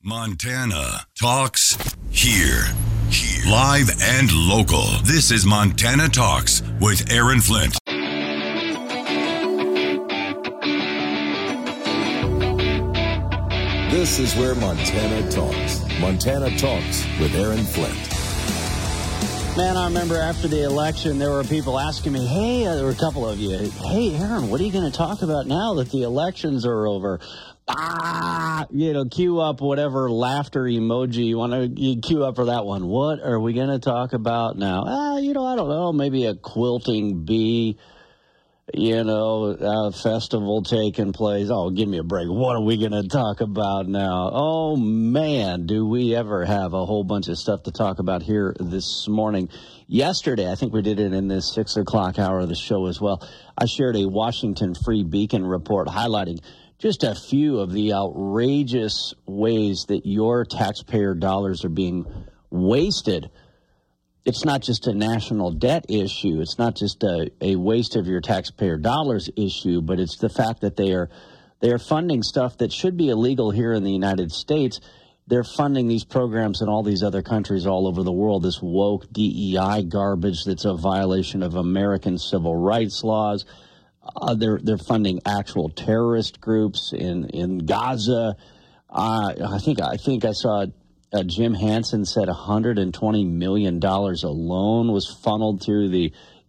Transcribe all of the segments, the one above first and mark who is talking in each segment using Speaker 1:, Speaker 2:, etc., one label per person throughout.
Speaker 1: Montana Talks here. Live and local. This is Montana Talks with Aaron Flint.
Speaker 2: This is where Montana talks. Montana Talks with Aaron Flint.
Speaker 3: Man, I remember after the election, there were people asking me, hey, there were a couple of you, hey, Aaron, what are you going to talk about now that the elections are over? Cue up whatever laughter emoji you want to cue up for that one. What are we going to talk about now? I don't know, maybe a quilting bee, festival taking place. Oh, give me a break. What are we going to talk about now? Oh, man, do we ever have a whole bunch of stuff to talk about here this morning. Yesterday, I think we did it in this 6 o'clock hour of the show as well. I shared a Washington Free Beacon report highlighting just a few of the outrageous ways that your taxpayer dollars are being wasted. It's not just a national debt issue. It's not just a waste of your taxpayer dollars issue, but it's the fact that they are funding stuff that should be illegal here in the United States. They're funding these programs in all these other countries all over the world, this woke DEI garbage that's a violation of American civil rights laws. They're funding actual terrorist groups in Gaza. I think I saw Jim Hansen said $120 million alone was funneled through the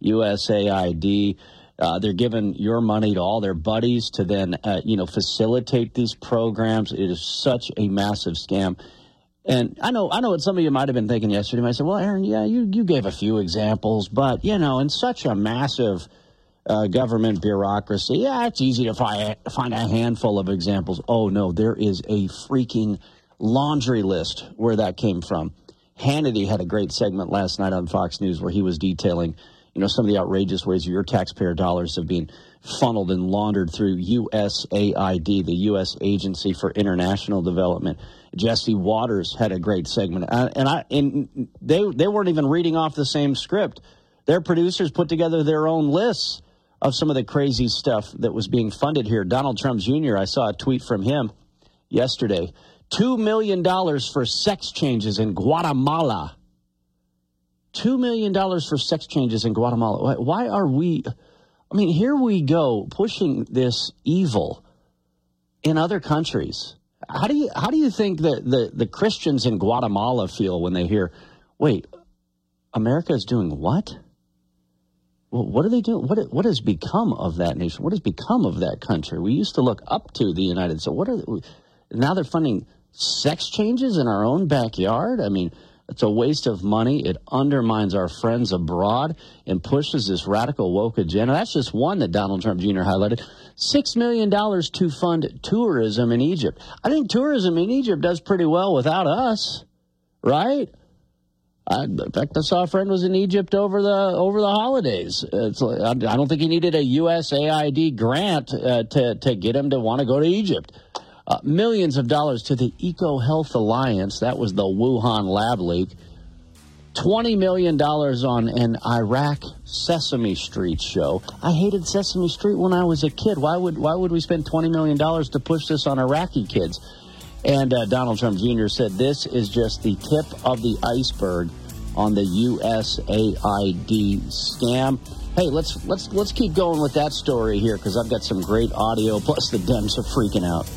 Speaker 3: USAID. They're giving your money to all their buddies to then facilitate these programs. It is such a massive scam. And I know what some of you might have been thinking yesterday. I said, well, Aaron, yeah, you gave a few examples, but in such a massive government bureaucracy, it's easy to find a handful of examples. Oh, no, there is a freaking laundry list where that came from. Hannity had a great segment last night on Fox News where he was detailing, some of the outrageous ways your taxpayer dollars have been funneled and laundered through USAID, the U.S. Agency for International Development. Jesse Waters had a great segment, and they weren't even reading off the same script. Their producers put together their own lists of some of the crazy stuff that was being funded here. Donald Trump Jr., I saw a tweet from him yesterday. $2 million for sex changes in Guatemala. $2 million for sex changes in Guatemala. Why are we, here we go, pushing this evil in other countries. How do you think that the Christians in Guatemala feel when they hear, wait, America is doing what? Well, what are they doing? What has become of that nation? What has become of that country? We used to look up to the United States. Now they're funding sex changes in our own backyard? It's a waste of money. It undermines our friends abroad and pushes this radical woke agenda. That's just one that Donald Trump Jr. highlighted. $6 million to fund tourism in Egypt. I think tourism in Egypt does pretty well without us, right? In fact, I saw a friend was in Egypt over the holidays. I don't think he needed a USAID grant to get him to want to go to Egypt. Millions of dollars to the EcoHealth Alliance. That was the Wuhan lab leak. $20 million on an Iraq Sesame Street show. I hated Sesame Street when I was a kid. Why would we spend $20 million to push this on Iraqi kids? And Donald Trump Jr. said this is just the tip of the iceberg on the USAID scam. Hey, let's keep going with that story here because I've got some great audio. Plus, the Dems are freaking out.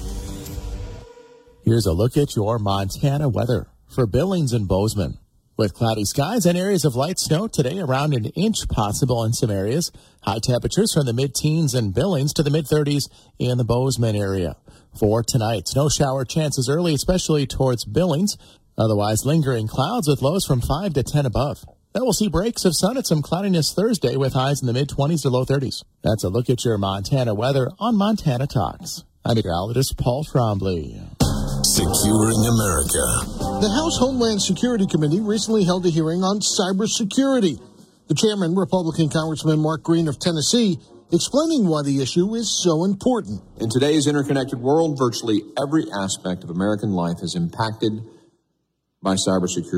Speaker 4: Here's a look at your Montana weather for Billings and Bozeman. With cloudy skies and areas of light snow today, around an inch possible in some areas. High temperatures from the mid-teens in Billings to the mid-30s in the Bozeman area. For tonight, snow shower chances early, especially towards Billings. Otherwise, lingering clouds with lows from 5 to 10 above. Then we'll see breaks of sun and some cloudiness Thursday with highs in the mid-20s to low 30s. That's a look at your Montana weather on Montana Talks. I'm meteorologist Paul Trombley.
Speaker 2: Securing America.
Speaker 5: The House Homeland Security Committee recently held a hearing on cybersecurity. The chairman, Republican Congressman Mark Green of Tennessee, explaining why the issue is so important.
Speaker 6: In today's interconnected world, virtually every aspect of American life is impacted by cybersecurity.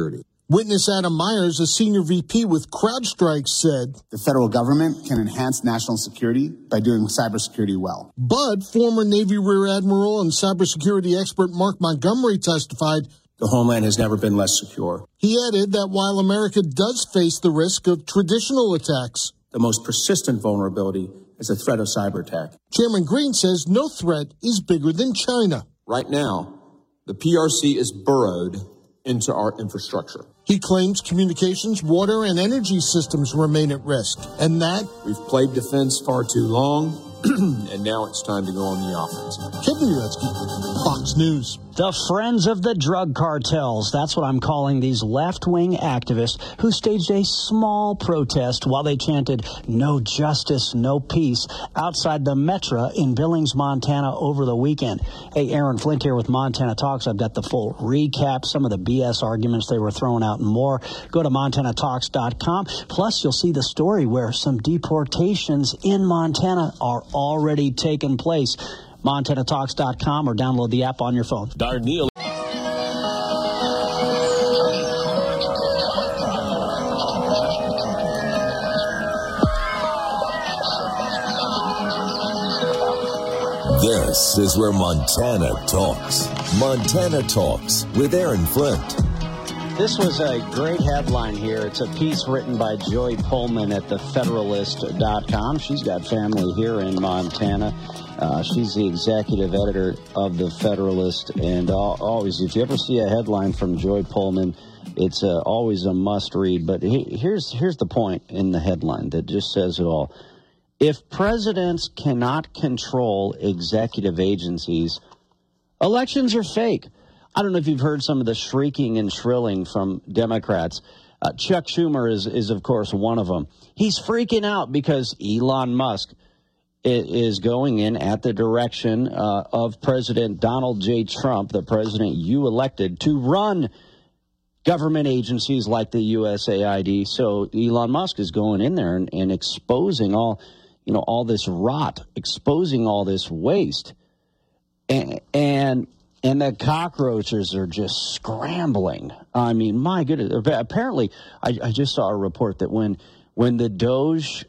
Speaker 5: Witness Adam Myers, a senior VP with CrowdStrike, said,
Speaker 7: "The federal government can enhance national security by doing cybersecurity well."
Speaker 5: But former Navy Rear Admiral and cybersecurity expert Mark Montgomery testified,
Speaker 6: The homeland has never been less secure.
Speaker 5: He added that while America does face the risk of traditional attacks,
Speaker 6: The most persistent vulnerability is the threat of cyber attack.
Speaker 5: Chairman Green says no threat is bigger than China.
Speaker 6: Right now, the PRC is burrowed into our infrastructure.
Speaker 5: He claims communications, water, and energy systems remain at risk, and that
Speaker 6: We've played defense far too long, and now it's time to go on the offensive.
Speaker 5: Kevin Uretsky, Fox News.
Speaker 3: The Friends of the Drug Cartels. That's what I'm calling these left-wing activists who staged a small protest while they chanted, "No justice, no peace," outside the Metro in Billings, Montana over the weekend. Hey, Aaron Flint here with Montana Talks. I've got the full recap, some of the BS arguments they were throwing out and more. Go to MontanaTalks.com. Plus, you'll see the story where some deportations in Montana are already taking place. MontanaTalks.com or download the app on your phone.
Speaker 2: Darnell. This is where Montana talks. Montana Talks with Aaron Flint.
Speaker 3: This was a great headline here. It's a piece written by Joy Pullman at thefederalist.com. She's got family here in Montana. She's the executive editor of The Federalist. And always, if you ever see a headline from Joy Pullman, it's always a must-read. But here's the point in the headline that just says it all. If presidents cannot control executive agencies, elections are fake. I don't know if you've heard some of the shrieking and shrilling from Democrats. Chuck Schumer is, of course, one of them. He's freaking out because Elon Musk is going in at the direction of President Donald J. Trump, the president you elected, to run government agencies like the USAID. So Elon Musk is going in there and exposing all this rot, exposing all this waste. And the cockroaches are just scrambling. I mean, my goodness. Apparently, I just saw a report that when the Doge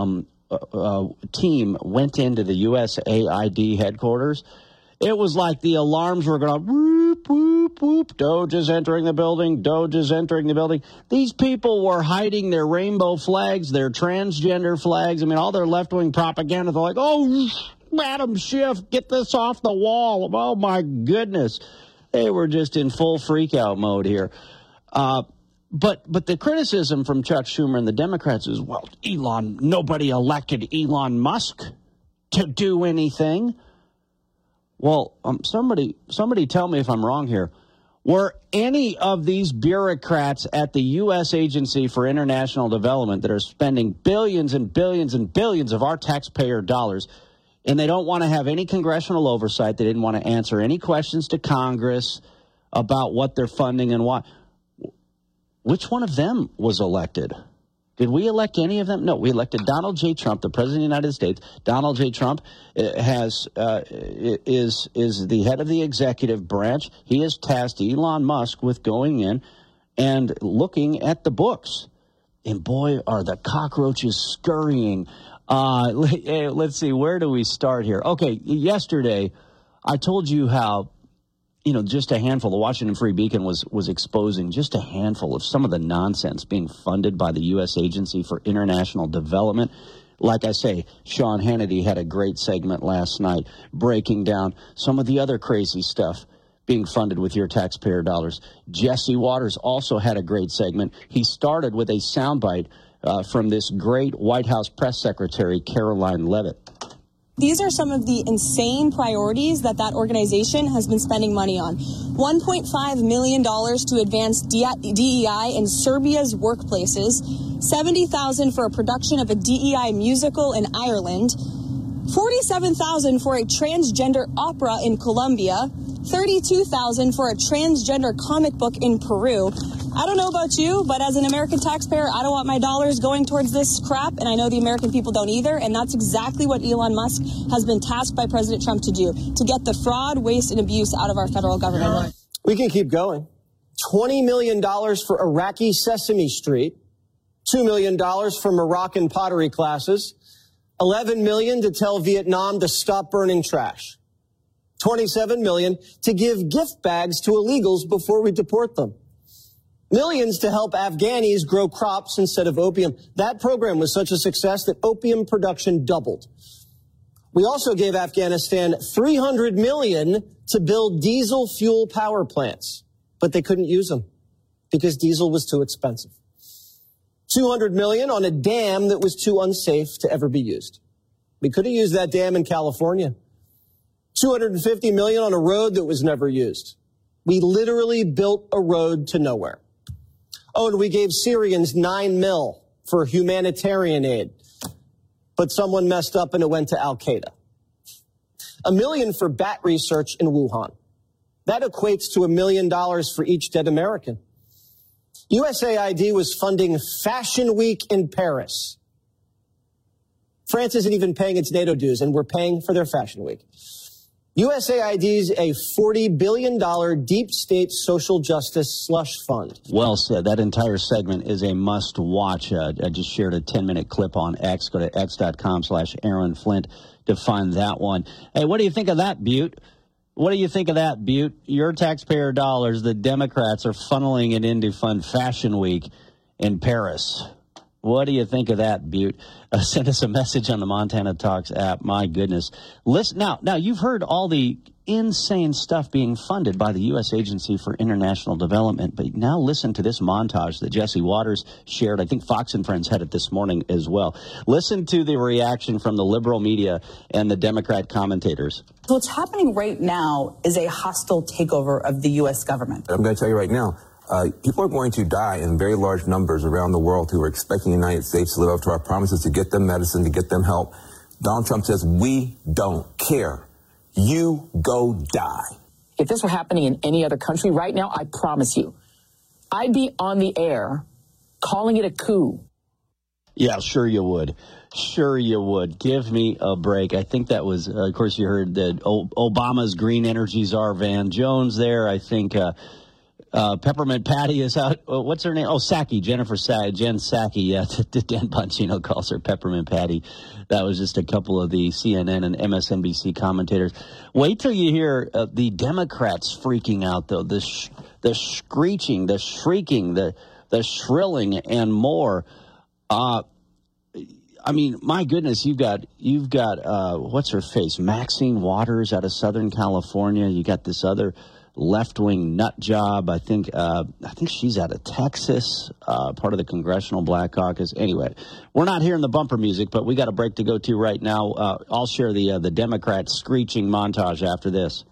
Speaker 3: team went into the USAID headquarters, it was like the alarms were going, whoop, whoop, whoop. Doge is entering the building. Doge is entering the building. These people were hiding their rainbow flags, their transgender flags. I mean, all their left-wing propaganda. They're like, oh, Madam Schiff, get this off the wall. Oh, my goodness. They were just in full freak-out mode here. But the criticism from Chuck Schumer and the Democrats is, well, nobody elected Elon Musk to do anything. Well, somebody tell me if I'm wrong here. Were any of these bureaucrats at the U.S. Agency for International Development that are spending billions and billions and billions of our taxpayer dollars, and they don't want to have any congressional oversight, they didn't want to answer any questions to Congress about what they're funding and why, which one of them was elected? Did we elect any of them? No, we elected Donald J. Trump, the President of the United States. Donald J. Trump is the head of the executive branch. He has tasked Elon Musk with going in and looking at the books. And boy, are the cockroaches scurrying. Let's see, where do we start here? Okay, yesterday I told you how, just a handful, the Washington Free Beacon was exposing just a handful of some of the nonsense being funded by the U.S. Agency for International Development. Like I say, Sean Hannity had a great segment last night breaking down some of the other crazy stuff being funded with your taxpayer dollars. Jesse Waters also had a great segment. He started with a soundbite from this great White House press secretary, Caroline Leavitt.
Speaker 8: These are some of the insane priorities that organization has been spending money on. $1.5 million to advance DEI in Serbia's workplaces, $70,000 for a production of a DEI musical in Ireland, $47,000 for a transgender opera in Colombia, $32,000 for a transgender comic book in Peru. I don't know about you, but as an American taxpayer, I don't want my dollars going towards this crap, and I know the American people don't either, and that's exactly what Elon Musk has been tasked by President Trump to do, to get the fraud, waste, and abuse out of our federal government.
Speaker 9: We can keep going. $20 million for Iraqi Sesame Street, $2 million for Moroccan pottery classes, $11 million to tell Vietnam to stop burning trash, $27 million to give gift bags to illegals before we deport them, millions to help Afghanis grow crops instead of opium. That program was such a success that opium production doubled. We also gave Afghanistan $300 million to build diesel fuel power plants, but they couldn't use them because diesel was too expensive. $200 million on a dam that was too unsafe to ever be used. We could have used that dam in California. $250 million on a road that was never used. We literally built a road to nowhere. Oh, and we gave Syrians $9 million for humanitarian aid, but someone messed up and it went to Al-Qaeda. $1 million for bat research in Wuhan. That equates to $1 million for each dead American. USAID was funding Fashion Week in Paris. France isn't even paying its NATO dues, and we're paying for their Fashion Week. USAID's a $40 billion deep state social justice slush fund.
Speaker 3: Well said. That entire segment is a must watch. I just shared a 10-minute clip on X. Go to x.com/Aaron Flint to find that one. Hey, what do you think of that, Butte? What do you think of that, Butte? Your taxpayer dollars, the Democrats are funneling it in to fund Fashion Week in Paris. What do you think of that, Butte? Send us a message on the Montana Talks app. My goodness. Listen now you've heard all the insane stuff being funded by the U.S. Agency for International Development, but now listen to this montage that Jesse Waters shared. I think Fox and Friends had it this morning as well. Listen to the reaction from the liberal media and the Democrat commentators.
Speaker 10: What's happening right now is a hostile takeover of the U.S. government.
Speaker 11: I'm going to tell you right now, people are going to die in very large numbers around the world who are expecting the United States to live up to our promises, to get them medicine, to get them help. Donald Trump says, we don't care. You go die.
Speaker 10: If this were happening in any other country right now, I promise you, I'd be on the air calling it a coup.
Speaker 3: Yeah, sure you would. Sure you would. Give me a break. I think that was, of course, you heard that Obama's green energy czar Van Jones there. I think Peppermint Patty is out. What's her name? Oh, Psaki, Jen Psaki. Yeah, Dan Bongino calls her Peppermint Patty. That was just a couple of the CNN and MSNBC commentators. Wait till you hear the Democrats freaking out, though. The screeching, the shrieking, the shrilling, and more. I mean, my goodness, you've got what's her face? Maxine Waters out of Southern California. You got this other left-wing nut job. I think she's out of Texas, part of the Congressional Black Caucus. Anyway, we're not hearing the bumper music, but we got a break to go to right now. I'll share the Democrat screeching montage after this.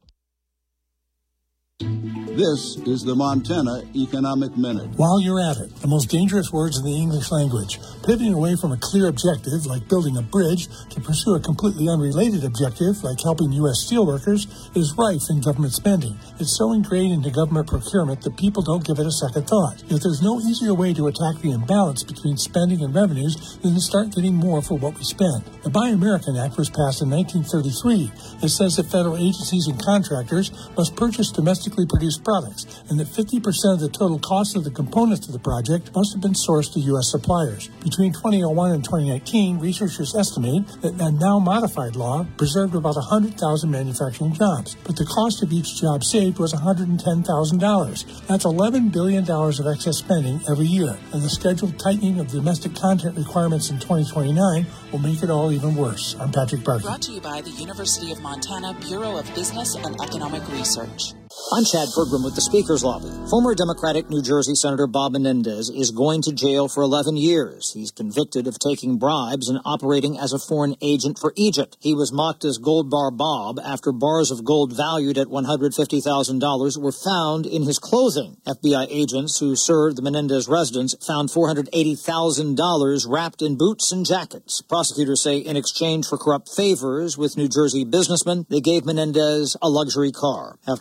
Speaker 12: This is the Montana Economic Minute.
Speaker 5: While you're at it, the most dangerous words in the English language. Pivoting away from a clear objective, like building a bridge, to pursue a completely unrelated objective, like helping U.S. steelworkers, is rife in government spending. It's so ingrained into government procurement that people don't give it a second thought. Yet there's no easier way to attack the imbalance between spending and revenues than to start getting more for what we spend. The Buy American Act was passed in 1933. It says that federal agencies and contractors must purchase domestically produced products, and that 50% of the total cost of the components of the project must have been sourced to U.S. suppliers. Between 2001 and 2019, researchers estimate that a now modified law preserved about 100,000 manufacturing jobs, but the cost of each job saved was $110,000. That's $11 billion of excess spending every year, and the scheduled tightening of domestic content requirements in 2029 will make it all even worse. I'm Patrick Barkey.
Speaker 13: Brought to you by the University of Montana Bureau of Business and Economic Research.
Speaker 14: I'm Chad Pergram with the Speaker's Lobby. Former Democratic New Jersey Senator Bob Menendez is going to jail for 11 years. He's convicted of taking bribes and operating as a foreign agent for Egypt. He was mocked as Gold Bar Bob after bars of gold valued at $150,000 were found in his clothing. FBI agents who served the Menendez residence found $480,000 wrapped in boots and jackets. Prosecutors say in exchange for corrupt favors with New Jersey businessmen, they gave Menendez a luxury car. After his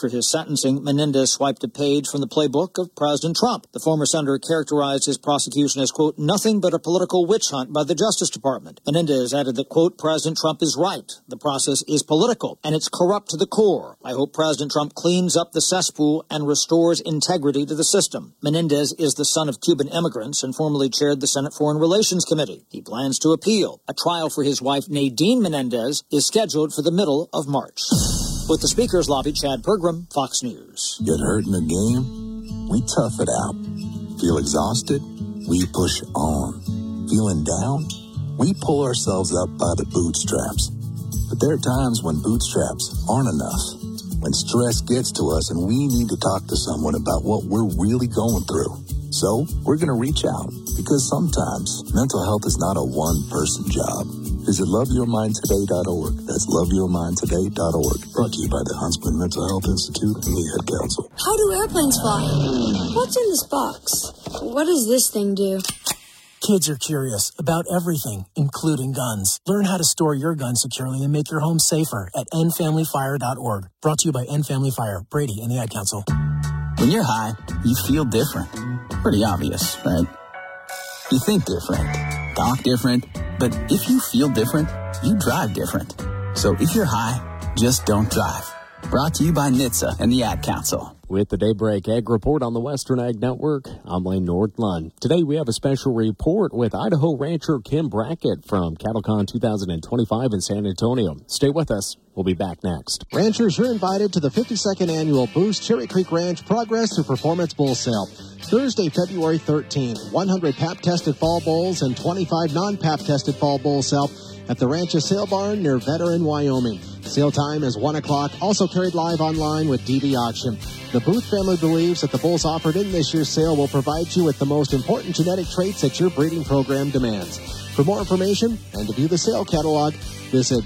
Speaker 14: sentencing, Menendez swiped a page from the playbook of President Trump. The former senator characterized his prosecution as, quote, nothing but a political witch hunt by the Justice Department. Menendez added that, quote, President Trump is right. The process is political, and it's corrupt to the core. I hope President Trump cleans up the cesspool and restores integrity to the system. Menendez is the son of Cuban immigrants and formerly chaired the Senate Foreign Relations Committee. He plans to appeal. A trial for his wife, Nadine Menendez, is scheduled for the middle of March. With the Speaker's Lobby, Chad Pergram, Fox News.
Speaker 15: Get hurt in a game? We tough it out. Feel exhausted? We push on. Feeling down? We pull ourselves up by the bootstraps. But there are times when bootstraps aren't enough. When stress gets to us and we need to talk to someone about what we're really going through. So, we're going to reach out, because sometimes mental health is not a one-person job. Visit loveyourmindtoday.org. That's loveyourmindtoday.org. Brought to you by the Huntsman Mental Health Institute and the Ad Council.
Speaker 16: How do airplanes fly? What's in this box? What does this thing do?
Speaker 17: Kids are curious about everything, including guns. Learn how to store your gun securely and make your home safer at endfamilyfire.org. Brought to you by End Family Fire, Brady, and the Ad Council.
Speaker 18: When you're high, you feel different. Pretty obvious, right? You think different, talk different, but if you feel different, you drive different. So if you're high, just don't drive. Brought to you by NHTSA and the Ad Council.
Speaker 19: With the Daybreak Ag Report on the Western Ag Network, I'm Lane Nordlund. Today we have a special report with Idaho rancher Kim Brackett from CattleCon 2025 in San Antonio. Stay with us. We'll be back next.
Speaker 20: Ranchers, you're invited to the 52nd Annual Boost Cherry Creek Ranch Progress to Performance Bull Sale. Thursday, February 13th, 100 PAP-tested fall bulls and 25 non-PAP-tested fall bulls sale at the Rancho Sale Barn near Veteran, Wyoming. Sale time is 1 o'clock, also carried live online with DV Auction. The Booth family believes that the bulls offered in this year's sale will provide you with the most important genetic traits that your breeding program demands. For more information and to view the sale catalog, visit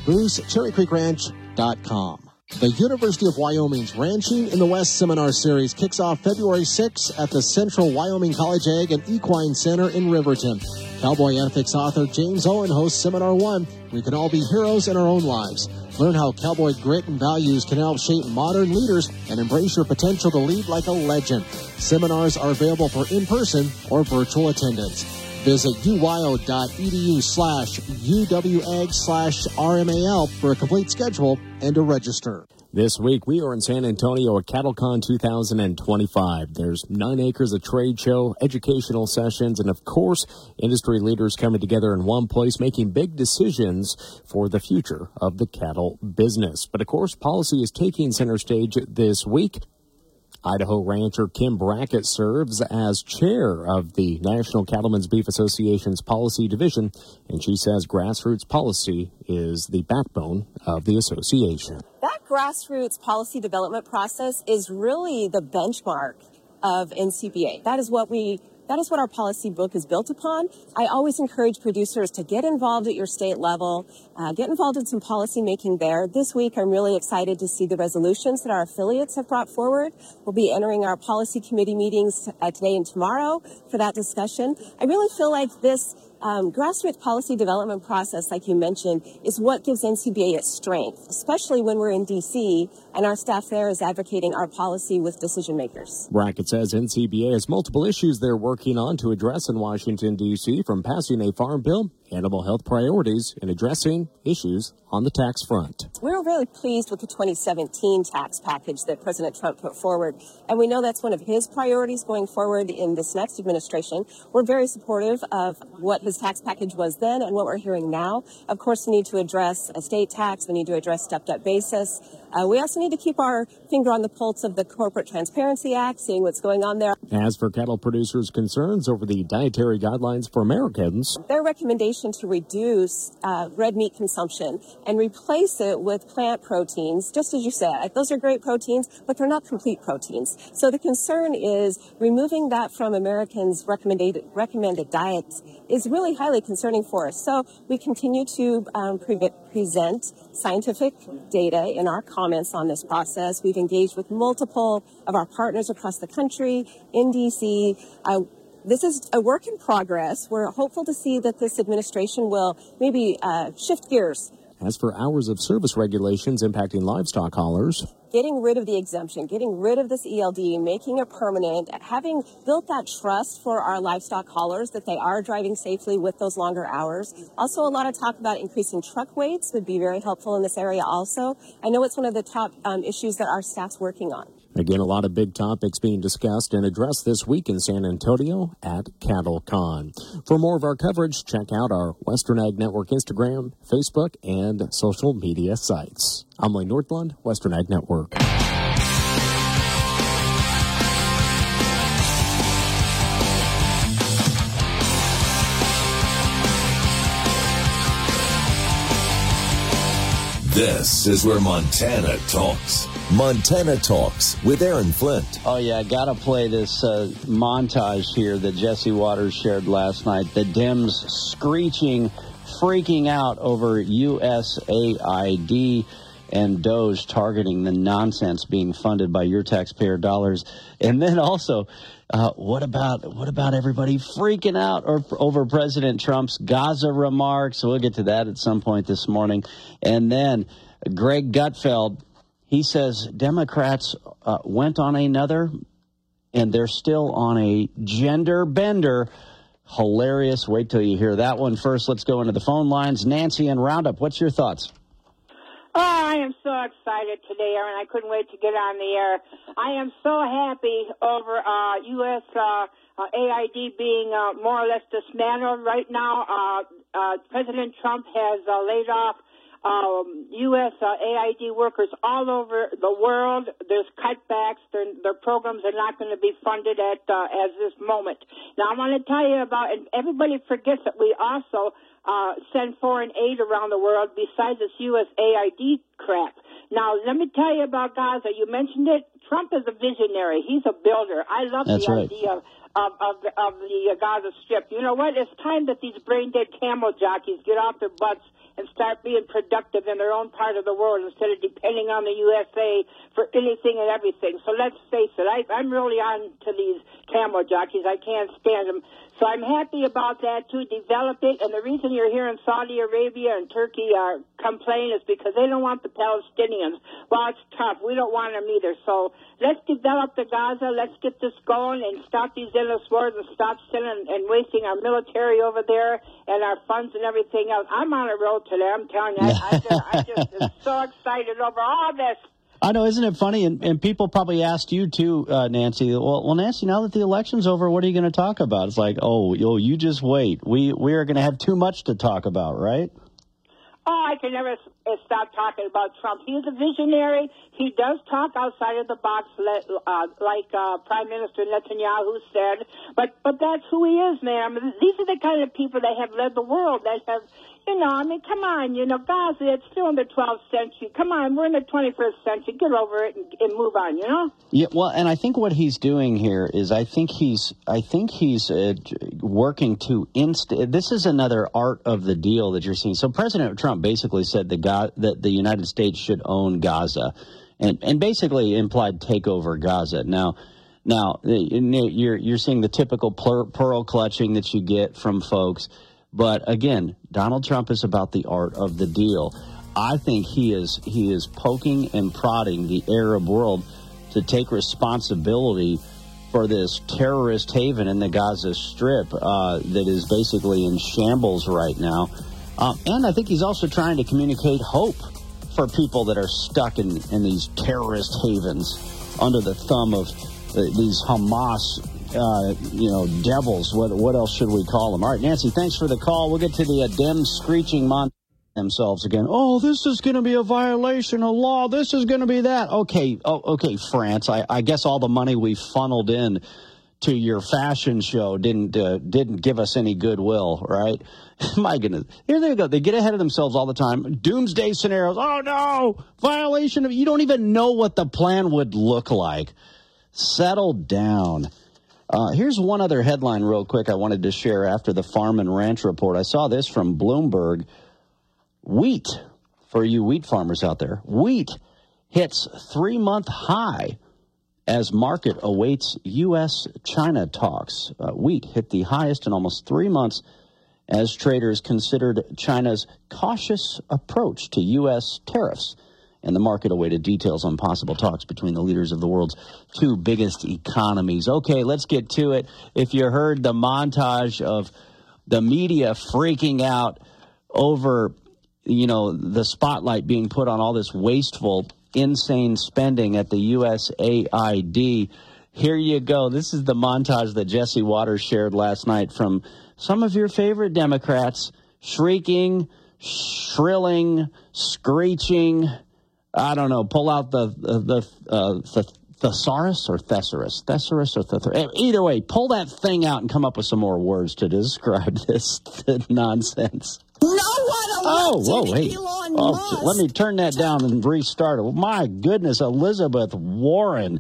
Speaker 20: BoothCherryCreekRanch.com. The University of Wyoming's Ranching in the West Seminar Series kicks off February 6th at the Central Wyoming College Ag and Equine Center in Riverton. Cowboy ethics author James Owen hosts Seminar 1, We Can All Be Heroes in Our Own Lives. Learn how cowboy grit and values can help shape modern leaders and embrace your potential to lead like a legend. Seminars are available for in-person or virtual attendance. Visit uwyo.edu/uwag/RMAL for a complete schedule and to register.
Speaker 19: This week, we are in San Antonio at CattleCon 2025. There's 9 acres of trade show, educational sessions, and of course, industry leaders coming together in one place, making big decisions for the future of the cattle business. But of course, policy is taking center stage this week. Idaho rancher Kim Brackett serves as chair of the National Cattlemen's Beef Association's policy division, and she says grassroots policy is the backbone of the association.
Speaker 21: That grassroots policy development process is really the benchmark of NCBA. That is what our policy book is built upon. I always encourage producers to get involved at your state level, get involved in some policy making there. This week, I'm really excited to see the resolutions that our affiliates have brought forward. We'll be entering our policy committee meetings today and tomorrow for that discussion. I really feel like this grassroots policy development process, like you mentioned, is what gives NCBA its strength, especially when we're in D.C. and our staff there is advocating our policy with decision makers.
Speaker 19: Brackett says NCBA has multiple issues they're working on to address in Washington, D.C., from passing a farm bill, animal health priorities, and addressing issues on the tax front.
Speaker 21: We're really pleased with the 2017 tax package that President Trump put forward, and we know that's one of his priorities going forward in this next administration. We're very supportive of what his tax package was then and what we're hearing now. Of course, we need to address estate tax. We need to address stepped-up basis. We also need to keep our finger on the pulse of the Corporate Transparency Act, seeing what's going on there.
Speaker 19: As for cattle producers' concerns over the dietary guidelines for Americans,
Speaker 21: their recommendation to reduce red meat consumption and replace it with plant proteins, just as you said, those are great proteins, but they're not complete proteins. So the concern is removing that from Americans' recommended diets is really highly concerning for us. So we continue to present scientific data in our comments on this process. We've engaged with multiple of our partners across the country, in D.C. This is a work in progress. We're hopeful to see that this administration will maybe shift gears.
Speaker 19: As for hours of service regulations impacting livestock haulers,
Speaker 21: getting rid of the exemption, getting rid of this ELD, making it permanent, having built that trust for our livestock haulers that they are driving safely with those longer hours. Also, a lot of talk about increasing truck weights would be very helpful in this area also. I know it's one of the top issues that our staff's working on.
Speaker 19: Again, a lot of big topics being discussed and addressed this week in San Antonio at CattleCon. For more of our coverage, check out our Western Ag Network Instagram, Facebook, and social media sites. I'm Lee Northland, Western Ag Network.
Speaker 2: This is where Montana talks. Montana Talks with Aaron Flint.
Speaker 3: Oh, yeah, I got to play this montage here that Jesse Waters shared last night. The Dems screeching, freaking out over USAID and DOGE targeting the nonsense being funded by your taxpayer dollars. And then also, what about everybody freaking out over President Trump's Gaza remarks? We'll get to that at some point this morning. And then Greg Gutfeld, he says Democrats went on another, and they're still on a gender bender. Hilarious. Wait till you hear that one first. Let's go into the phone lines. Nancy and Roundup, what's your thoughts?
Speaker 1: Oh, I am so excited today, Aaron. I couldn't wait to get on the air. I am so happy over U.S. AID being more or less dismantled right now. President Trump has laid off U.S. AID workers all over the world. There's cutbacks. Their programs are not going to be funded at this moment. Now, I want to tell you about, and everybody forgets that we also send foreign aid around the world besides this U.S. AID crap. Now, let me tell you about Gaza. You mentioned it. Trump is a visionary. He's a builder. I love the idea of the Gaza Strip. You know what? It's time that these brain-dead camel jockeys get off their butts and start being productive in their own part of the world instead of depending on the USA for anything and everything. So let's face it, I'm really on to these camel jockeys. I can't stand them. So I'm happy about that, too. Develop it. And the reason you're hearing Saudi Arabia and Turkey complain is because they don't want the Palestinians. Well, it's tough. We don't want them either. So let's develop the Gaza. Let's get this going and stop these endless wars and stop sending and wasting our military over there and our funds and everything else. I'm on a roll today. I'm telling you. I just am so excited over all this.
Speaker 3: I know, isn't it funny? And people probably asked you too, Nancy. Well, Nancy, now that the election's over, what are you going to talk about? It's like, you just wait. We are going to have too much to talk about, right?
Speaker 1: Oh, I can never stop talking about Trump. He's a visionary. He does talk outside of the box, like Prime Minister Netanyahu said. But that's who he is, man. These are the kind of people that have led the world, that have, come on, Gaza, it's still in the 12th century. Come on, we're in the 21st century. Get over it and move on, Yeah,
Speaker 3: well, and I think what he's doing here is I think he's working to this is another art of the deal that you're seeing. So President Trump basically said that the United States should own Gaza and basically implied take over Gaza. Now, you're seeing the typical pearl clutching that you get from folks. But again, Donald Trump is about the art of the deal. I think he is poking and prodding the Arab world to take responsibility for this terrorist haven in the Gaza Strip that is basically in shambles right now. And I think he's also trying to communicate hope for people that are stuck in these terrorist havens under the thumb of these Hamas devils. What else should we call them? All right, Nancy, thanks for the call. We'll get to the Dems screeching themselves again. Oh, this is going to be a violation of law. This is going to be that. Okay, France. I guess all the money we funneled in to your fashion show didn't give us any goodwill, right? My goodness. Here they go. They get ahead of themselves all the time. Doomsday scenarios. Oh, no. Violation of... You don't even know what the plan would look like. Settle down. Here's one other headline real quick I wanted to share after the Farm and Ranch report. I saw this from Bloomberg. Wheat, for you wheat farmers out there, wheat hits 3-month high as market awaits U.S.-China talks. Wheat hit the highest in almost 3 months as traders considered China's cautious approach to U.S. tariffs and the market awaited details on possible talks between the leaders of the world's two biggest economies. Okay, let's get to it. If you heard the montage of the media freaking out over, the spotlight being put on all this wasteful, insane spending at the USAID, here you go. This is the montage that Jesse Waters shared last night from some of your favorite Democrats shrieking, shrilling, screeching. I don't know. Pull out the thesaurus or thesaurus. Thesaurus or thesaurus. Either way, pull that thing out and come up with some more words to describe this nonsense.
Speaker 4: No one elected Elon Musk.
Speaker 3: Let me turn that down and restart it. My goodness, Elizabeth Warren.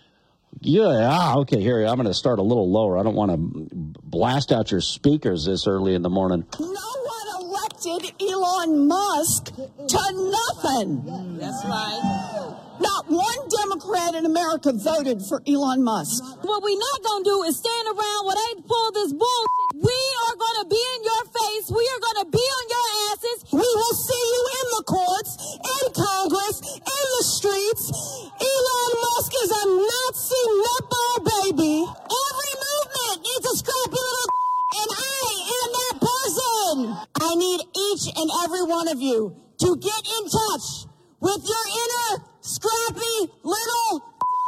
Speaker 3: Yeah, okay, here, I'm going to start a little lower. I don't want to blast out your speakers this early in the morning.
Speaker 4: No one elected Elon Musk to nothing.
Speaker 22: That's right.
Speaker 4: Not one Democrat in America voted for Elon Musk.
Speaker 22: What we're not going to do is stand around when they pull this bullshit. We are going to be in your face. We are going to be on your asses.
Speaker 4: We will see you in the courts, in Congress, in the streets. Elon Musk is a Nazi nutball baby. Every movement needs a scrappy little and I am that person. I need each and every one of you to get in touch with your inner scrappy little.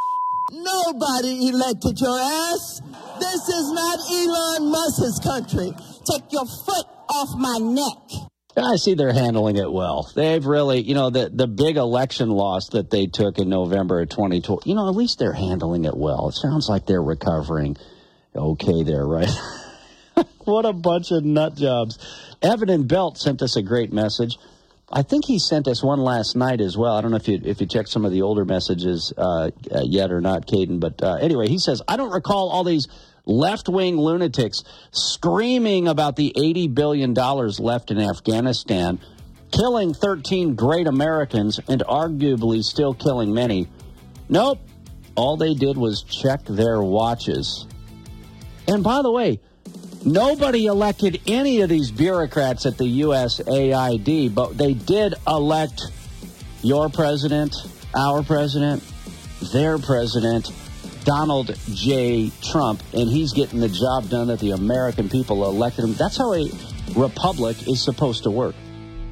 Speaker 22: Nobody elected your ass. This is not Elon Musk's country.
Speaker 4: Take your foot off my neck.
Speaker 3: I see they're handling it well. They've really, the big election loss that they took in November of 2020, at least they're handling it well. It sounds like they're recovering okay there, right? What a bunch of nut jobs. Evan and Belt sent us a great message. I think he sent us one last night as well. I don't know if you checked some of the older messages yet or not, Caden. But anyway, he says, I don't recall all these left-wing lunatics screaming about the $80 billion left in Afghanistan, killing 13 great Americans and arguably still killing many. Nope. All they did was check their watches. And by the way, nobody elected any of these bureaucrats at the USAID, but they did elect your president, our president, their president, Donald J. Trump, and he's getting the job done that the American people elected him. That's how a republic is supposed to work.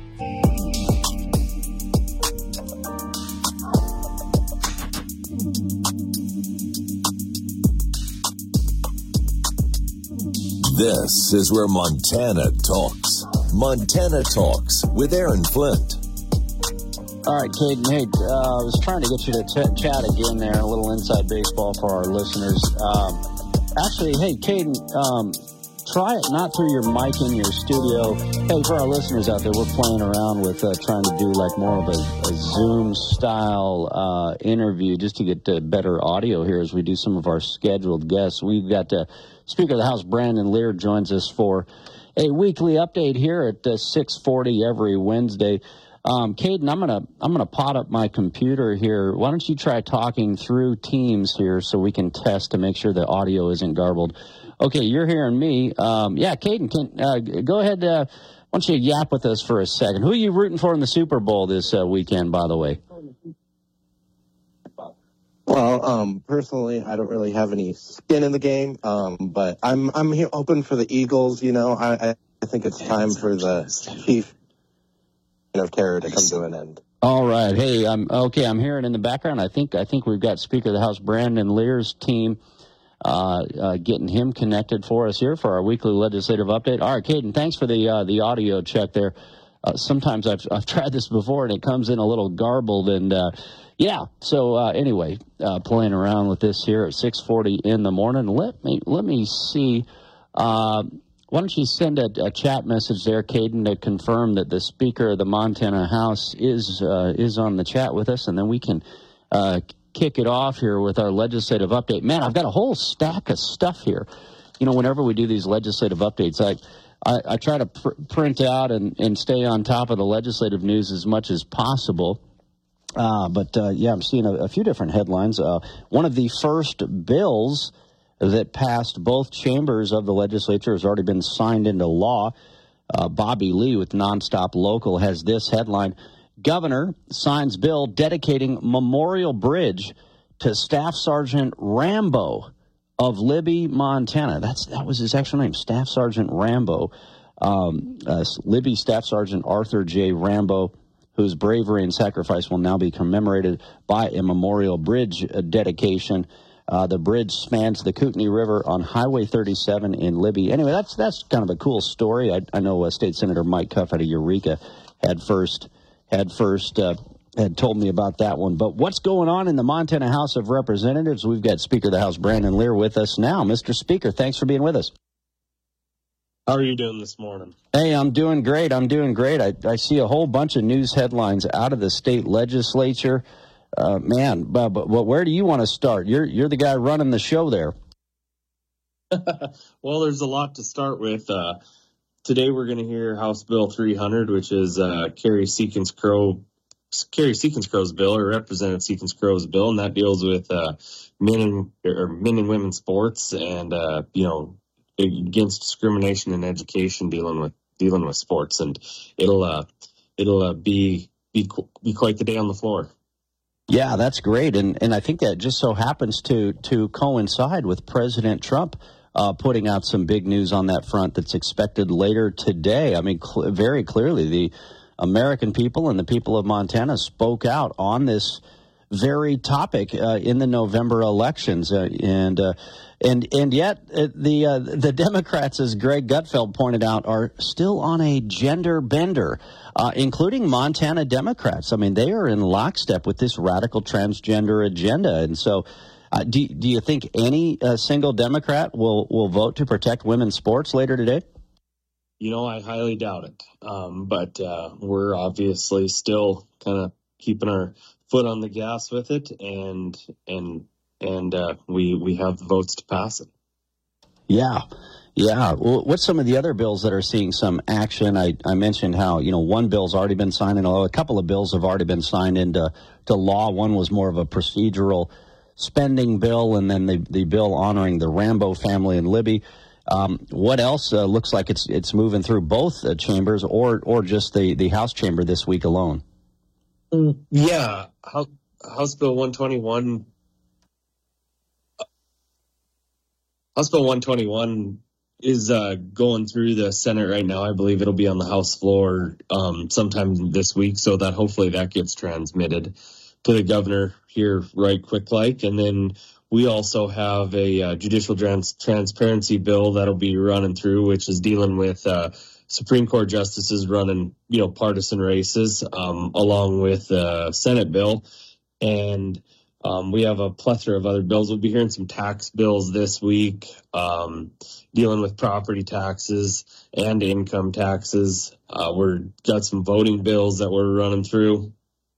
Speaker 2: This is where Montana talks. Montana Talks with Aaron Flint.
Speaker 3: All right, Caden, hey, I was trying to get you to chat again there, a little inside baseball for our listeners. Actually, hey, Caden, try it not through your mic in your studio. Hey, for our listeners out there, we're playing around with trying to do like more of a Zoom-style interview just to get better audio here as we do some of our scheduled guests. We've got Speaker of the House Brandon Lear joins us for a weekly update here at 6:40 every Wednesday. Caden, I'm gonna pot up my computer here. Why don't you try talking through Teams here so we can test to make sure the audio isn't garbled. Okay, you're hearing me. Caden, go ahead. Why don't you yap with us for a second? Who are you rooting for in the Super Bowl this weekend, by the way?
Speaker 23: Well, personally, I don't really have any skin in the game, but I'm here hoping for the Eagles. I think it's time for the chief of terror to come to an end.
Speaker 3: All right. Hey, I'm hearing in the background. I think we've got Speaker of the House Brandon Lear's team getting him connected for us here for our weekly legislative update. All right, Caden, thanks for the audio check there. Sometimes I've tried this before and it comes in a little garbled and anyway, playing around with this here at 6:40 in the morning. Let me see. Why don't you send a chat message there, Caden, to confirm that the Speaker of the Montana House is on the chat with us, and then we can kick it off here with our legislative update. Man, I've got a whole stack of stuff here. Whenever we do these legislative updates, I try to print out and stay on top of the legislative news as much as possible. I'm seeing a few different headlines. One of the first bills that passed both chambers of the legislature has already been signed into law. Bobby Lee with Nonstop Local has this headline: governor signs bill dedicating Memorial Bridge to Staff Sergeant Rambo of Libby, Montana. That was his actual name, Staff Sergeant Rambo. Libby Staff Sergeant Arthur J. Rambo, whose bravery and sacrifice will now be commemorated by a memorial bridge dedication. The bridge spans the Kootenai River on Highway 37 in Libby. Anyway, that's kind of a cool story. I know State Senator Mike Cuff out of Eureka had told me about that one. But what's going on in the Montana House of Representatives? We've got Speaker of the House Brandon Lear with us now. Mr. Speaker, thanks for being with us.
Speaker 6: How are you doing this morning?
Speaker 3: Hey, I'm doing great. I see a whole bunch of news headlines out of the state legislature. But where do you want to start? You're the guy running the show there.
Speaker 6: Well, there's a lot to start with. Today we're going to hear House Bill 300, which is Carrie Seekins-Crow's bill, or Representative Seekins-Crow's bill, and that deals with men and women sports and against discrimination in education, dealing with sports, and it'll be quite the day on the floor.
Speaker 3: Yeah, that's great, and I think that just so happens to coincide with President Trump putting out some big news on that front that's expected later today. I mean, very clearly, the American people and the people of Montana spoke out on this very topic in the November elections, and yet the Democrats, as Greg Gutfeld pointed out, are still on a gender bender, including Montana Democrats. I mean, they are in lockstep with this radical transgender agenda, and so do you think any single Democrat will vote to protect women's sports later today?
Speaker 6: I highly doubt it, but we're obviously still kind of keeping our foot on the gas with it, and we have the votes to pass it. Yeah.
Speaker 3: Well, what's some of the other bills that are seeing some action? I mentioned how one bill's already been signed, and a couple of bills have already been signed into law. One was more of a procedural spending bill, and then the bill honoring the Rambo family in Libby. What else looks like it's moving through both chambers, or just the House chamber this week alone?
Speaker 6: Yeah, House Bill 121. House Bill 121 is going through the Senate right now. I believe it'll be on the House floor sometime this week, so that hopefully that gets transmitted to the governor here right quick like. And then we also have a judicial transparency bill that'll be running through, which is dealing with Supreme Court justices running, partisan races, along with the Senate bill. And we have a plethora of other bills. We'll be hearing some tax bills this week, dealing with property taxes and income taxes. We've got some voting bills that we're running through.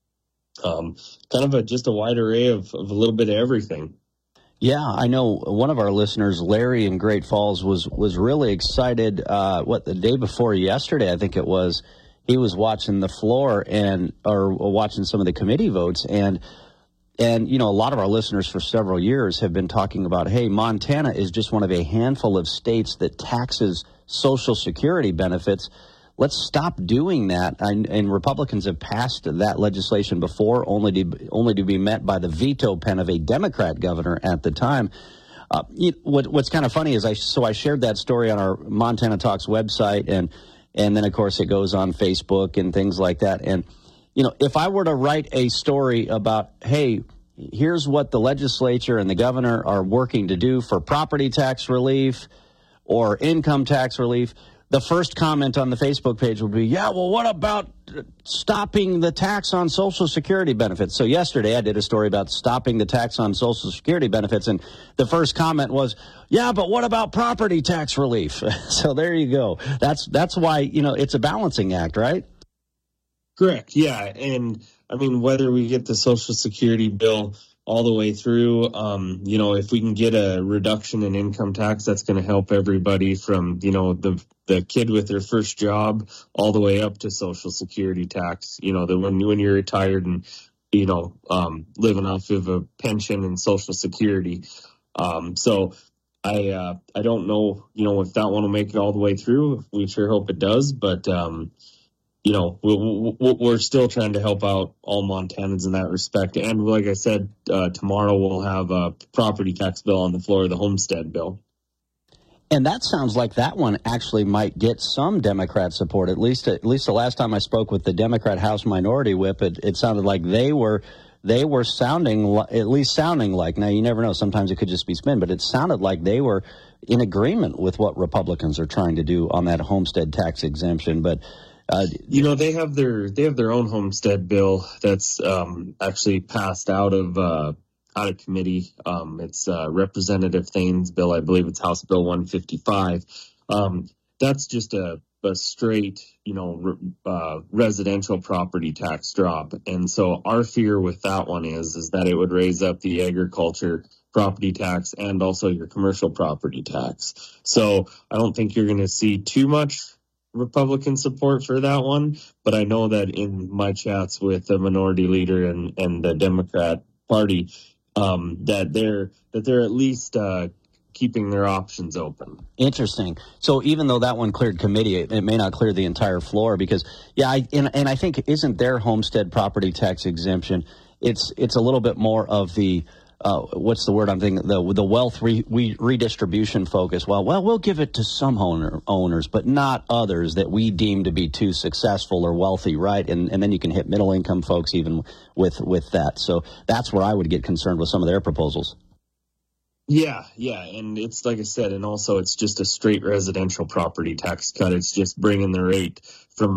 Speaker 6: Kind of just a wide array of a little bit of everything.
Speaker 3: Yeah, I know one of our listeners, Larry in Great Falls, was really excited. The day before yesterday, I think it was, he was watching the floor or watching some of the committee votes, and a lot of our listeners for several years have been talking about, hey, Montana is just one of a handful of states that taxes Social Security benefits. Let's stop doing that. And Republicans have passed that legislation before, only to be met by the veto pen of a Democrat governor at the time. What's kind of funny is I shared that story on our Montana Talks website, and then of course it goes on Facebook and things like that. And if I were to write a story about, hey, here's what the legislature and the governor are working to do for property tax relief or income tax relief, the first comment on the Facebook page would be, yeah, well, what about stopping the tax on Social Security benefits? So yesterday I did a story about stopping the tax on Social Security benefits, and the first comment was, yeah, but what about property tax relief? So there you go. That's why, it's a balancing act, right?
Speaker 6: Correct, yeah. And, I mean, whether we get the Social Security bill all the way through, if we can get a reduction in income tax, that's going to help everybody from, the kid with their first job all the way up to Social Security tax, when you're retired and, living off of a pension and Social Security. So I don't know, if that one will make it all the way through. We sure hope it does. But we're still trying to help out all Montanans in that respect. And like I said, tomorrow we'll have a property tax bill on the floor of the homestead bill.
Speaker 3: And that sounds like that one actually might get some Democrat support. At least the last time I spoke with the Democrat House Minority Whip, it sounded like they were sounding like, now you never know, sometimes it could just be spin, but it sounded like they were in agreement with what Republicans are trying to do on that homestead tax exemption. But
Speaker 6: they have their own homestead bill that's actually passed out of committee. It's Representative Thane's bill. I believe it's House Bill 155. That's just a straight, residential property tax drop. And so our fear with that one is that it would raise up the agriculture property tax and also your commercial property tax. So I don't think you're going to see too much Republican support for that one. But I know that in my chats with the minority leader and the Democrat Party, that they're at least keeping their options open.
Speaker 3: Interesting. So even though that one cleared committee, it may not clear the entire floor because, I think isn't their homestead property tax exemption? It's a little bit more of the what's the word I'm thinking? The wealth redistribution focus. Well, we'll give it to some owners, but not others that we deem to be too successful or wealthy, right? And then you can hit middle income folks even with that. So that's where I would get concerned with some of their proposals.
Speaker 6: Yeah, and it's like I said, and also it's just a straight residential property tax cut. It's just bringing the rate from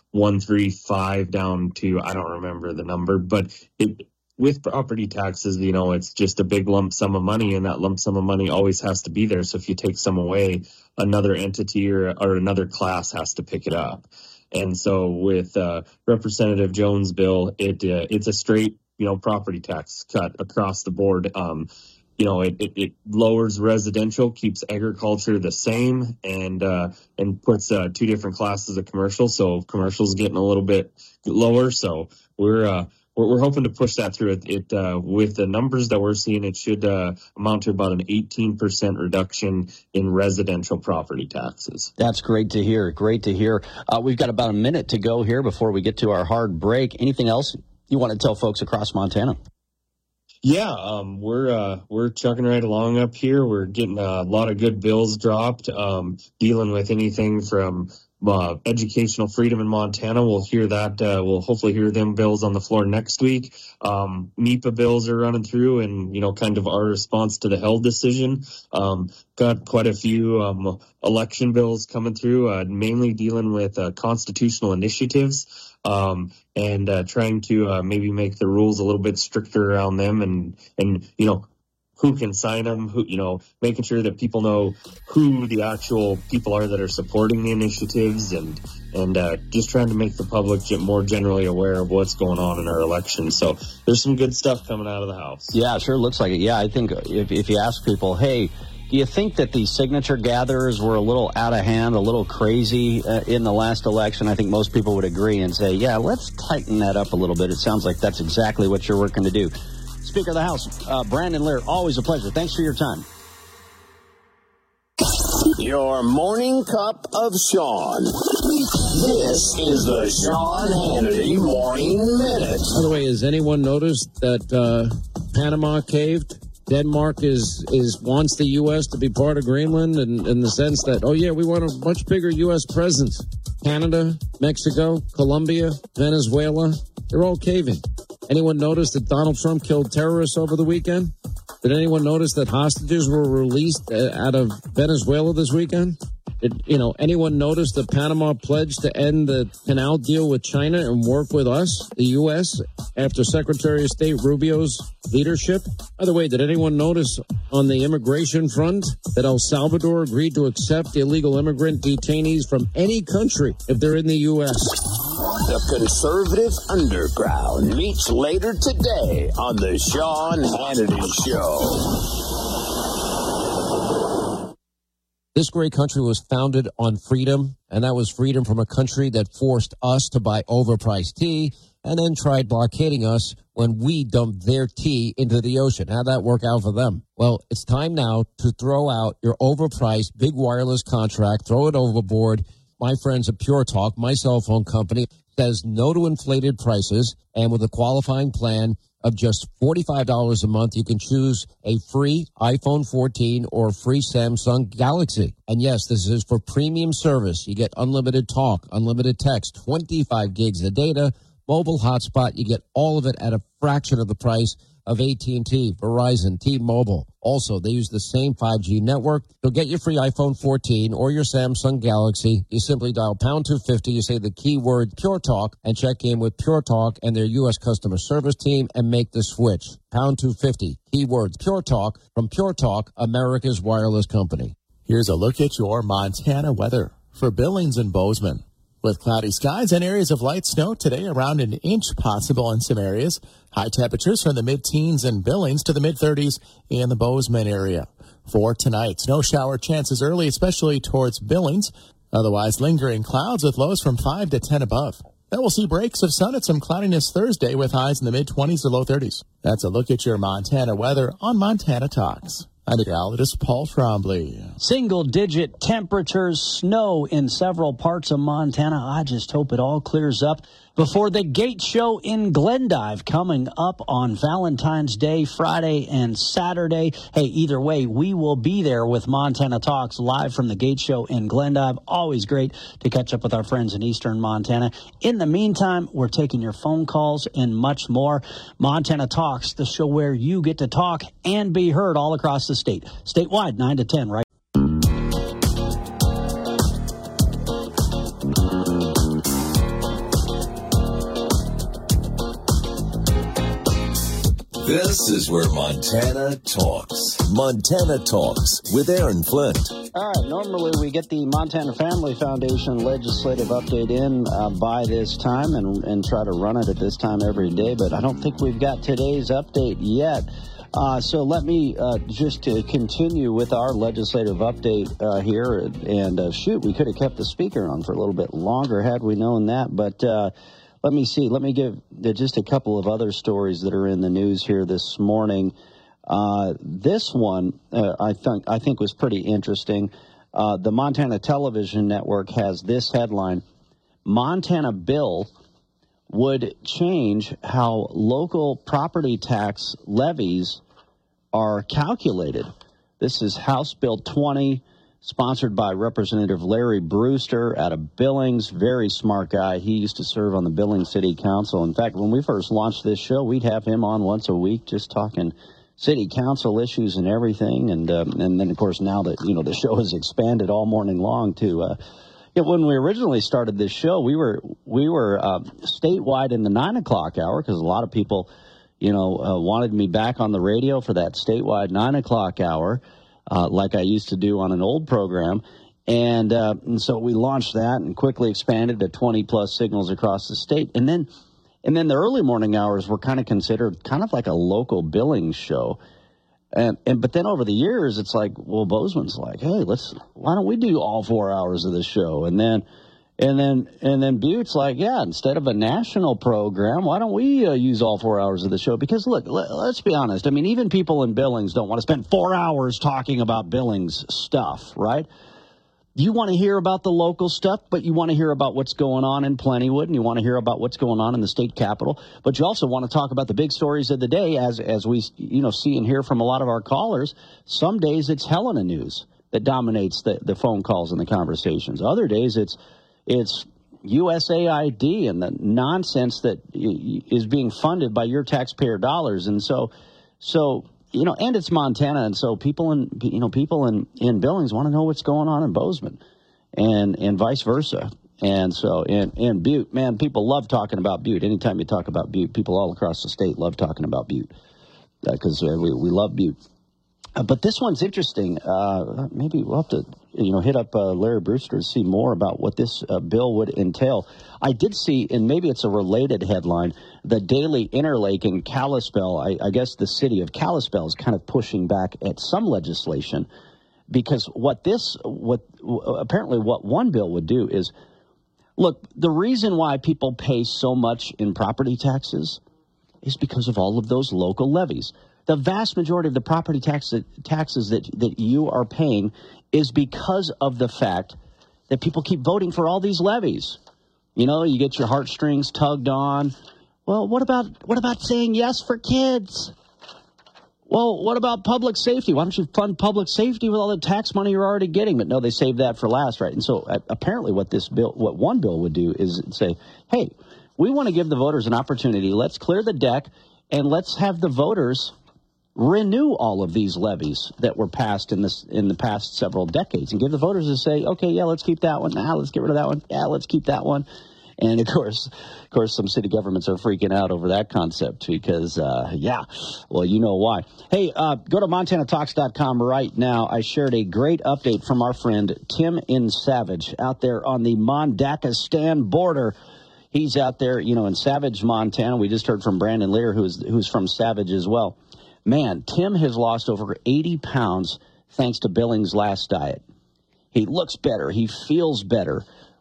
Speaker 6: 135 down to, I don't remember the number, but with property taxes, it's just a big lump sum of money, and that lump sum of money always has to be there. So if you take some away, another entity or another class has to pick it up. And so with Representative Jones' bill, it's a straight, property tax cut across the board. It lowers residential, keeps agriculture the same, and puts two different classes of commercial. So commercial's getting a little bit lower. So we're hoping to push that through. It with the numbers that we're seeing, it should amount to about an 18% reduction in residential property taxes.
Speaker 3: That's great to hear. Great to hear. We've got about a minute to go here before we get to our hard break. Anything else you want to tell folks across Montana?
Speaker 6: Yeah, we're chugging right along up here. We're getting a lot of good bills dropped, dealing with anything from educational freedom in Montana. We'll hear that. We'll hopefully hear them bills on the floor next week. NEPA bills are running through, and kind of our response to the Held decision. Got quite a few election bills coming through, mainly dealing with constitutional initiatives. And trying to maybe make the rules a little bit stricter around them, and who can sign them, making sure that people know who the actual people are that are supporting the initiatives, and just trying to make the public more generally aware of what's going on in our election. So there's some good stuff coming out of the House.
Speaker 3: Yeah, it sure looks like it. Yeah, I think if you ask people, hey, do you think that the signature gatherers were a little out of hand, a little crazy in the last election? I think most people would agree and say, yeah, let's tighten that up a little bit. It sounds like that's exactly what you're working to do. Speaker of the House, Brandon Lehr, always a pleasure. Thanks for your time.
Speaker 7: Your morning cup of Sean. This is the Sean Hannity Morning Minute.
Speaker 8: By the way, has anyone noticed that Panama caved? Denmark wants the U.S. to be part of Greenland in the sense that, we want a much bigger U.S. presence. Canada, Mexico, Colombia, Venezuela, they're all caving. Anyone notice that Donald Trump killed terrorists over the weekend? Did anyone notice that hostages were released out of Venezuela this weekend? Did anyone notice that Panama pledged to end the canal deal with China and work with us, the U.S., after Secretary of State Rubio's leadership? By the way, did anyone notice on the immigration front that El Salvador agreed to accept illegal immigrant detainees from any country if they're in the U.S.?
Speaker 7: The Conservative Underground meets later today on the Sean Hannity Show.
Speaker 8: This great country was founded on freedom, and that was freedom from a country that forced us to buy overpriced tea and then tried blockading us when we dumped their tea into the ocean. How'd that work out for them? Well, it's time now to throw out your overpriced big wireless contract, throw it overboard, my friends at Pure Talk, my cell phone company, says no to inflated prices, and with a qualifying plan of just $45 a month, you can choose a free iPhone 14 or free Samsung Galaxy. And yes, this is for premium service. You get unlimited talk, unlimited text, 25 gigs of data, mobile hotspot. You get all of it at a fraction of the price of AT&T, Verizon, T-Mobile. Also, they use the same 5G network. So get your free iPhone 14 or your Samsung Galaxy. You simply dial pound 250. You say the keyword Pure Talk and check in with Pure Talk and their U.S. customer service team and make the switch. Pound 250, keyword Pure Talk from Pure Talk, America's wireless company.
Speaker 9: Here's a look at your Montana weather for Billings and Bozeman. With cloudy skies and areas of light snow today, around an inch possible in some areas. High temperatures from the mid-teens in Billings to the mid-30s in the Bozeman area. For tonight, snow shower chances early, especially towards Billings. Otherwise, lingering clouds with lows from 5 to 10 above. Then we'll see breaks of sun and some cloudiness Thursday with highs in the mid-20s to low 30s. That's a look at your Montana weather on Montana Talks. I'm meteorologist Paul Trombley.
Speaker 3: Single-digit temperatures, snow in several parts of Montana. I just hope it all clears up before the Gate Show in Glendive coming up on Valentine's Day, Friday and Saturday. Hey, either way, we will be there with Montana Talks live from the Gate Show in Glendive. Always great to catch up with our friends in Eastern Montana. In the meantime, we're taking your phone calls and much more. Montana Talks, the show where you get to talk and be heard all across the state. Statewide, 9 to 10, right?
Speaker 2: This is where Montana talks. Montana Talks with Aaron Flint.
Speaker 3: All right, normally we get the Montana Family Foundation legislative update in by this time and try to run it at this time every day, but I don't think we've got today's update yet. So let me just continue with our legislative update here. And we could have kept the speaker on for a little bit longer had we known that, but let me see. Let me give just a couple of other stories that are in the news here this morning. This one I think was pretty interesting. The Montana Television Network has this headline: Montana bill would change how local property tax levies are calculated. This is House Bill 20, sponsored by Representative Larry Brewster out of Billings. Very smart guy. He used to serve on the Billings City Council. In fact, when we first launched this show, we'd have him on once a week just talking city council issues and everything. And then, of course, now that, the show has expanded all morning long to when we originally started this show, we were statewide in the 9 o'clock hour because a lot of people, wanted me back on the radio for that statewide 9 o'clock hour, like I used to do on an old program. And so we launched that and quickly expanded to 20 plus signals across the state. And then the early morning hours were kind of considered kind of like a local billing show. But then over the years, it's like, well, Bozeman's like, hey, why don't we do all 4 hours of the show? And then Butte's like, yeah, instead of a national program, why don't we use all 4 hours of the show? Because look, let's be honest. I mean, even people in Billings don't want to spend 4 hours talking about Billings stuff, right? You want to hear about the local stuff, but you want to hear about what's going on in Plentywood, and you want to hear about what's going on in the state capitol. But you also want to talk about the big stories of the day, as we see and hear from a lot of our callers. Some days it's Helena news that dominates the phone calls and the conversations. Other days it's USAID and the nonsense that is being funded by your taxpayer dollars, and so. And it's Montana, and so people in Billings want to know what's going on in Bozeman, and vice versa. And so in Butte, man, people love talking about Butte. Anytime you talk about Butte, people all across the state love talking about Butte because we love Butte. But this one's interesting. Maybe we'll have to hit up Larry Brewster to see more about what this bill would entail. I did see, and maybe it's a related headline, the Daily Interlake in Kalispell. I guess the city of Kalispell is kind of pushing back at some legislation because apparently what one bill would do is, look, the reason why people pay so much in property taxes is because of all of those local levies. The vast majority of the property taxes that you are paying is because of the fact that people keep voting for all these levies. You know, you get your heartstrings tugged on. Well, what about saying yes for kids? Well, what about public safety? Why don't you fund public safety with all the tax money you're already getting? But no, they saved that for last, right? And so apparently what one bill would do is say, hey, we want to give the voters an opportunity. Let's clear the deck and let's have the voters renew all of these levies that were passed in the past several decades and give the voters to say, okay, yeah, let's keep that one. Let's get rid of that one. Yeah, let's keep that one. And, of course, some city governments are freaking out over that concept because, well, you know why. Hey, go to MontanaTalks.com right now. I shared a great update from our friend Tim in Savage out there on the Mondakistan border. He's out there, in Savage, Montana. We just heard from Brandon Lear, who's from Savage as well. Man, Tim has lost over 80 pounds thanks to Billings' Last Diet. He looks better. He feels better.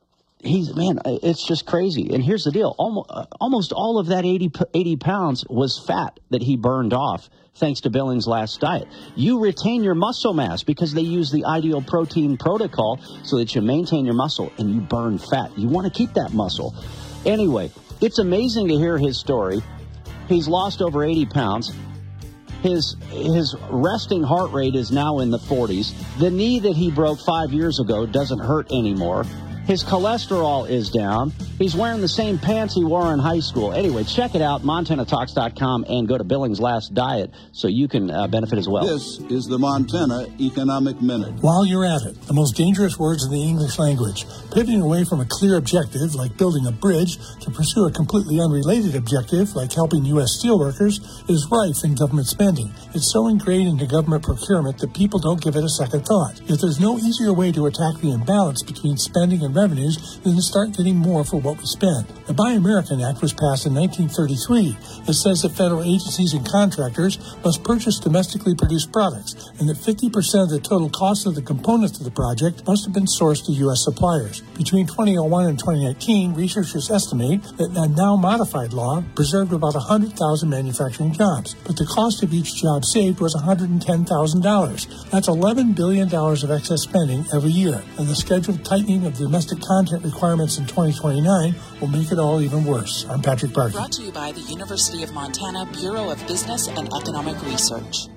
Speaker 3: It's just crazy. And here's the deal. Almost all of that 80 pounds was fat that he burned off thanks to Billings' Last Diet. You retain your muscle mass because they use the Ideal Protein Protocol so that you maintain your muscle and you burn fat. You want to keep that muscle. Anyway, it's amazing to hear his story. He's lost over 80 pounds. His resting heart rate is now in the 40s. The knee that he broke 5 years ago doesn't hurt anymore. His cholesterol is down. He's wearing the same pants he wore in high school. Anyway, check it out, MontanaTalks.com, and go to Billings' Last Diet so you can benefit as well.
Speaker 10: This is the Montana Economic Minute.
Speaker 5: While you're at it, the most dangerous words in the English language. Pivoting away from a clear objective, like building a bridge, to pursue a completely unrelated objective, like helping U.S. steelworkers, is rife in government spending. It's so ingrained into government procurement that people don't give it a second thought. Yet there's no easier way to attack the imbalance between spending and revenues than to start getting more for what we spend. The Buy American Act was passed in 1933. It says that federal agencies and contractors must purchase domestically produced products and that 50% of the total cost of the components of the project must have been sourced to U.S. suppliers. Between 2001 and 2019, researchers estimate that a now modified law preserved about 100,000 manufacturing jobs, but the cost of each job saved was $110,000. That's $11 billion of excess spending every year, and the scheduled tightening of domestic content requirements in 2029 will make it all even worse. I'm Patrick Barkey.
Speaker 13: Brought to you by the University of Montana Bureau of Business and Economic Research.